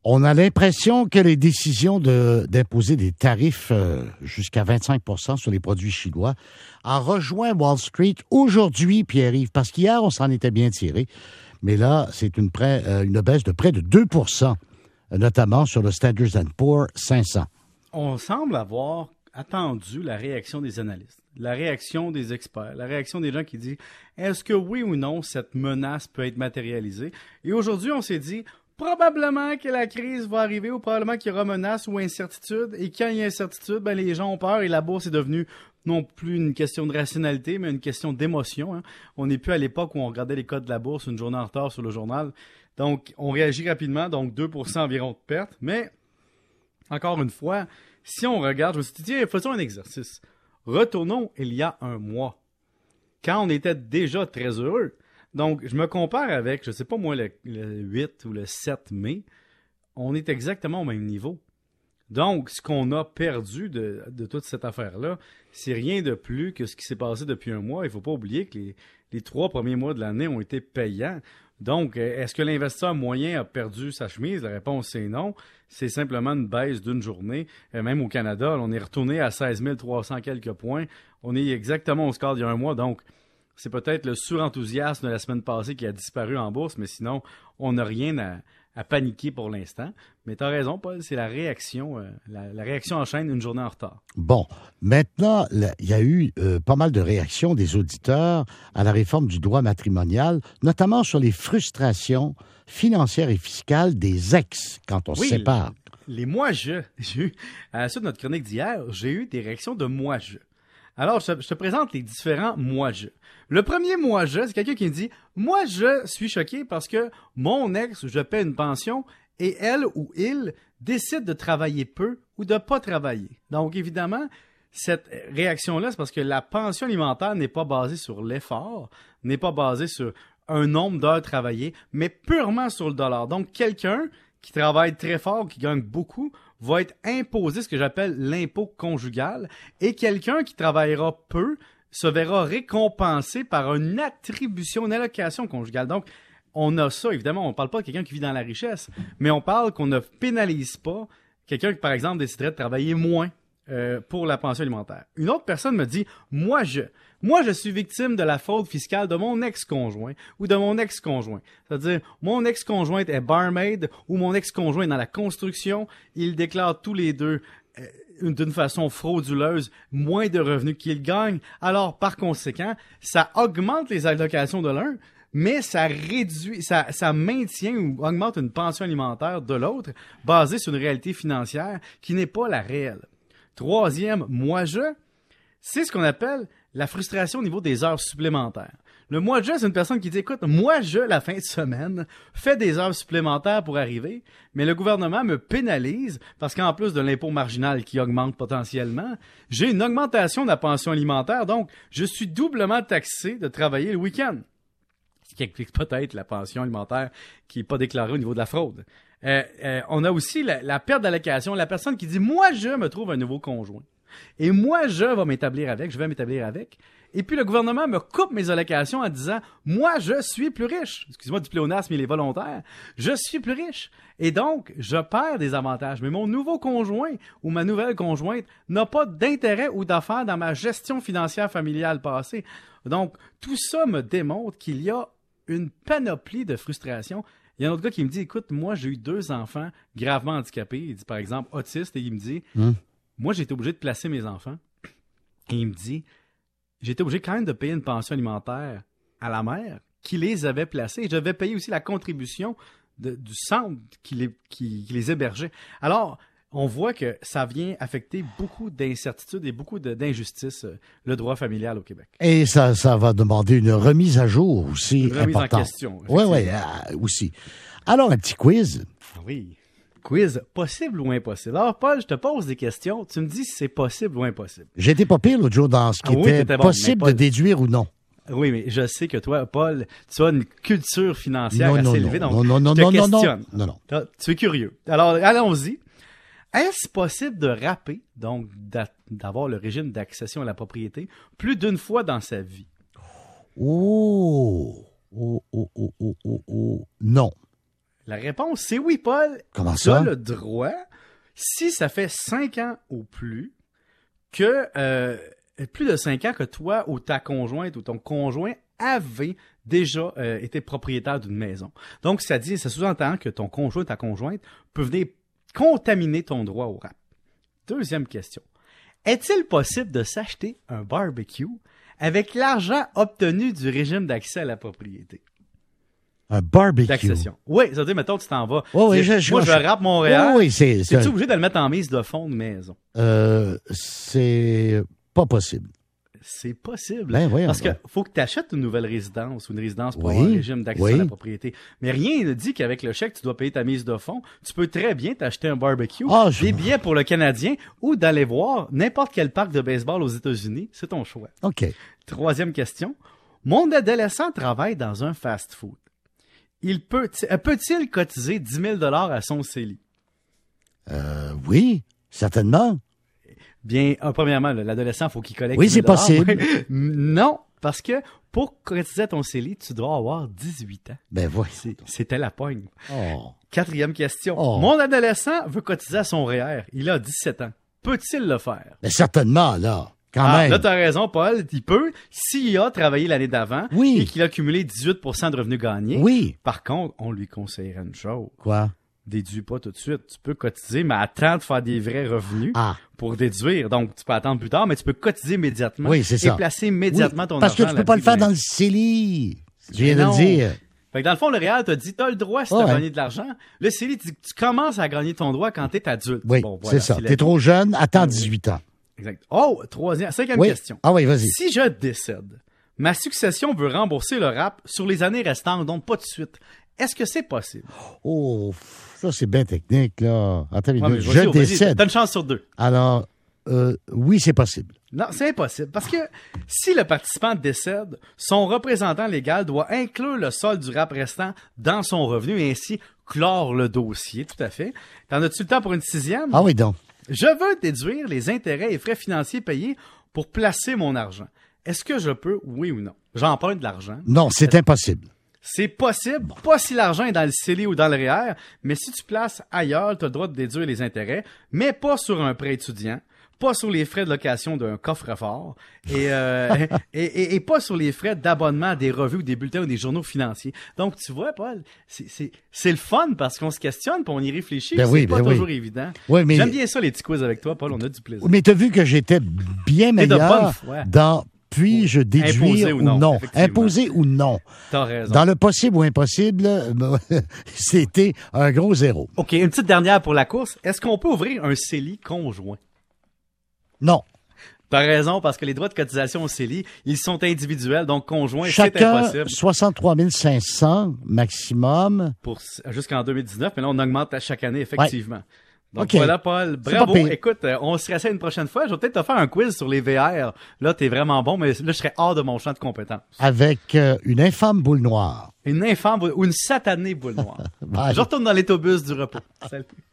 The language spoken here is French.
On a l'impression que les décisions d'imposer des tarifs jusqu'à 25% sur les produits chinois en rejoint Wall Street aujourd'hui, Pierre-Yves, parce qu'hier, on s'en était bien tiré. Mais là, c'est une baisse de près de 2%, notamment sur le Standard & Poor's 500. On semble avoir attendu la réaction des analystes, la réaction des experts, la réaction des gens qui disent est-ce que oui ou non cette menace peut être matérialisée? Et aujourd'hui, on s'est dit probablement que la crise va arriver ou probablement qu'il y aura menace ou incertitude. Et quand il y a incertitude, ben les gens ont peur et la bourse est devenue non plus une question de rationalité, mais une question d'émotion. Hein. On n'est plus à l'époque où on regardait les codes de la bourse une journée en retard sur le journal. Donc, on réagit rapidement, donc 2% environ de perte. Mais, encore une fois, si on regarde, je me suis dit, tiens, faisons un exercice. Retournons il y a un mois, quand on était déjà très heureux. Donc, je me compare avec, je ne sais pas moi, le 8 ou le 7 mai, on est exactement au même niveau. Donc, ce qu'on a perdu de toute cette affaire-là, c'est rien de plus que ce qui s'est passé depuis un mois. Il ne faut pas oublier que les 3 premiers mois de l'année ont été payants. Donc, est-ce que l'investisseur moyen a perdu sa chemise? La réponse, c'est non. C'est simplement une baisse d'une journée. Même au Canada, on est retourné à 16 300 quelques points. On est exactement au score d'il y a un mois. Donc, c'est peut-être le surenthousiasme de la semaine passée qui a disparu en bourse, mais sinon, on n'a rien à paniquer pour l'instant. Mais tu as raison, Paul, c'est la réaction. La réaction en chaîne, une journée en retard. Bon, maintenant, il y a eu pas mal de réactions des auditeurs à la réforme du droit matrimonial, notamment sur les frustrations financières et fiscales des ex quand on se sépare. Les moi-je. À la suite de notre chronique d'hier, j'ai eu des réactions de moi-je. Alors, je te présente les différents moi-je. Le premier moi-je, c'est quelqu'un qui me dit « Moi, je suis choqué parce que mon ex, je paie une pension et elle ou il décide de travailler peu ou de pas travailler. » Donc, évidemment, cette réaction-là, c'est parce que la pension alimentaire n'est pas basée sur l'effort, n'est pas basée sur un nombre d'heures travaillées, mais purement sur le dollar. Donc, quelqu'un qui travaille très fort, qui gagne beaucoup, va être imposé ce que j'appelle l'impôt conjugal, et quelqu'un qui travaillera peu se verra récompensé par une attribution, une allocation conjugale. Donc, on a ça, évidemment, on ne parle pas de quelqu'un qui vit dans la richesse, mais on parle qu'on ne pénalise pas quelqu'un qui, par exemple, déciderait de travailler moins pour la pension alimentaire. Une autre personne me dit, moi, je suis victime de la fraude fiscale de mon ex-conjoint ou de mon ex-conjoint. C'est-à-dire, mon ex-conjoint est barmaid ou mon ex-conjoint est dans la construction. Ils déclarent tous les deux d'une façon frauduleuse moins de revenus qu'ils gagnent. Alors, par conséquent, ça augmente les allocations de l'un, mais ça réduit, ça maintient ou augmente une pension alimentaire de l'autre basée sur une réalité financière qui n'est pas la réelle. Troisième, c'est ce qu'on appelle la frustration au niveau des heures supplémentaires. Le moi-je, c'est une personne qui dit, écoute, la fin de semaine, fais des heures supplémentaires pour arriver, mais le gouvernement me pénalise parce qu'en plus de l'impôt marginal qui augmente potentiellement, j'ai une augmentation de la pension alimentaire, donc je suis doublement taxé de travailler le week-end. Ce qui explique peut-être la pension alimentaire qui n'est pas déclarée au niveau de la fraude. On a aussi la perte d'allocation, la personne qui dit, je me trouve un nouveau conjoint. Et je vais m'établir avec. Et puis le gouvernement me coupe mes allocations en disant, je suis plus riche. Excuse-moi du pléonasme, il est volontaire. Je suis plus riche. Et donc, je perds des avantages. Mais mon nouveau conjoint ou ma nouvelle conjointe n'a pas d'intérêt ou d'affaires dans ma gestion financière familiale passée. Donc, tout ça me démontre qu'il y a une panoplie de frustrations. Il y a un autre gars qui me dit, écoute, moi, j'ai eu 2 enfants gravement handicapés. Il dit, par exemple, autistes, et il me dit, moi, j'ai été obligé de placer mes enfants. Et il me dit, j'ai été obligé quand même de payer une pension alimentaire à la mère qui les avait placés. Et je devais payer aussi la contribution du centre qui les hébergeait. Alors, on voit que ça vient affecter beaucoup d'incertitudes et beaucoup d'injustices, le droit familial au Québec. Et ça va demander une remise à jour aussi importante. Une remise en question. Oui, aussi. Alors, un petit quiz. Oui. Quiz, possible ou impossible? Alors, Paul, je te pose des questions. Tu me dis si c'est possible ou impossible. J'étais pas pire l'autre jour dans ce qui était possible Paul, de déduire ou non. Oui, mais je sais que toi, Paul, tu as une culture financière assez élevée. Donc, je te questionne. Non. Tu es curieux. Alors, allons-y. Est-ce possible de rapper, donc d'avoir le régime d'accession à la propriété, plus d'une fois dans sa vie? Non. La réponse, c'est oui, Paul. Comment Tu as ça? le droit, si ça fait 5 ans ou plus, que plus de 5 ans que toi ou ta conjointe ou ton conjoint avait déjà été propriétaire d'une maison. Donc, ça sous-entend que ton conjoint ou ta conjointe peut venir contaminer ton droit au rap. Deuxième question. Est-il possible de s'acheter un barbecue avec l'argent obtenu du régime d'accès à la propriété? Un barbecue. D'accession. Oui, ça veut dire, mettons, tu t'en vas. Oui, Moi, je rappe Montréal. Oui, Es-tu obligé de le mettre en mise de fond de maison? C'est pas possible. C'est possible. Ben, voyons Parce que donc. faut que tu achètes une nouvelle résidence ou une résidence pour Oui, avoir un régime d'accès oui. à la propriété. Mais rien ne dit qu'avec le chèque, tu dois payer ta mise de fonds. Tu peux très bien t'acheter un barbecue, des billets pour le Canadien ou d'aller voir n'importe quel parc de baseball aux États-Unis. C'est ton choix. OK. Troisième question. Mon adolescent travaille dans un fast-food. Peut-il cotiser 10 000 $ à son CELI? Oui, certainement. Bien, premièrement, l'adolescent, faut qu'il collecte Oui, 10 000 c'est possible. Ouais. Non, parce que pour cotiser à ton CELI, tu dois avoir 18 ans. Ben oui. C'était la pogne. Oh. Quatrième question. Oh. Mon adolescent veut cotiser à son REER. Il a 17 ans. Peut-il le faire? Ben certainement, là. Quand même. Là, t'as raison, Paul. Il peut, s'il a travaillé l'année d'avant Oui. et qu'il a cumulé 18% de revenus gagnés. Oui. Par contre, on lui conseillerait une chose. Quoi? Déduis pas tout de suite. Tu peux cotiser, mais attends de faire des vrais revenus pour déduire. Donc, tu peux attendre plus tard, mais tu peux cotiser immédiatement. Oui, c'est ça. Et placer immédiatement ton parce argent. Parce que tu peux pas le faire dans le CELI. Tu viens de Non. le dire. Fait que dans le fond, le REER t'a dit, t'as le droit si t'as gagné de l'argent. Le CELI dit que tu commences à gagner ton droit quand t'es adulte. Oui, bon, voilà, c'est ça. la T'es vie. trop jeune, attends 18 ans. Exact. Oh, cinquième Oui. question. Ah oui, vas-y. Si je décède, ma succession veut rembourser le rap sur les années restantes, donc pas de suite. Est-ce que c'est possible? Oh, ça, c'est bien technique, là. Attends, Ouais, mais je vas-y, décède. T'as une chance sur 2. Alors, oui, c'est possible. Non, c'est impossible. Parce que si le participant décède, son représentant légal doit inclure le solde du rap restant dans son revenu et ainsi clore le dossier. Tout à fait. T'en as-tu le temps pour une sixième? Ah oui, donc. Je veux déduire les intérêts et frais financiers payés pour placer mon argent. Est-ce que je peux, oui ou non? J'emprunte de l'argent. Non, c'est impossible. C'est possible, pas si l'argent est dans le CELI ou dans le REER, mais si tu places ailleurs, tu as le droit de déduire les intérêts, mais pas sur un prêt étudiant, pas sur les frais de location d'un coffre-fort et pas sur les frais d'abonnement des revues ou des bulletins ou des journaux financiers. Donc, tu vois, Paul, c'est le fun parce qu'on se questionne puis on y réfléchit. Ben c'est oui, pas ben oui. toujours évident. Oui, mais- J'aime bien ça, les petits quiz avec toi, Paul. On a du plaisir. Mais t'as vu que j'étais bien T'es de bonne meilleur foi. dans puis-je déduire Imposer ou non, effectivement. Imposer ou non. T'as raison. Dans le possible ou impossible, c'était un gros zéro. OK, une petite dernière pour la course. Est-ce qu'on peut ouvrir un CELI conjoint? Non. T'as raison, parce que les droits de cotisation au CELI, ils sont individuels, donc conjoints, c'est Chacun, impossible. 63 500 maximum. Jusqu'en 2019, mais là, on augmente à chaque année, effectivement. Donc OK. voilà, Paul. C'est Bravo. pas pire. Écoute, on se réessaie une prochaine fois. Je vais peut-être te faire un quiz sur les VR. Là, t'es vraiment bon, mais là, je serais hors de mon champ de compétences. Avec une infâme boule noire. Une infâme ou une satanée boule noire. Bye. Je retourne dans l'autobus du repos. Salut.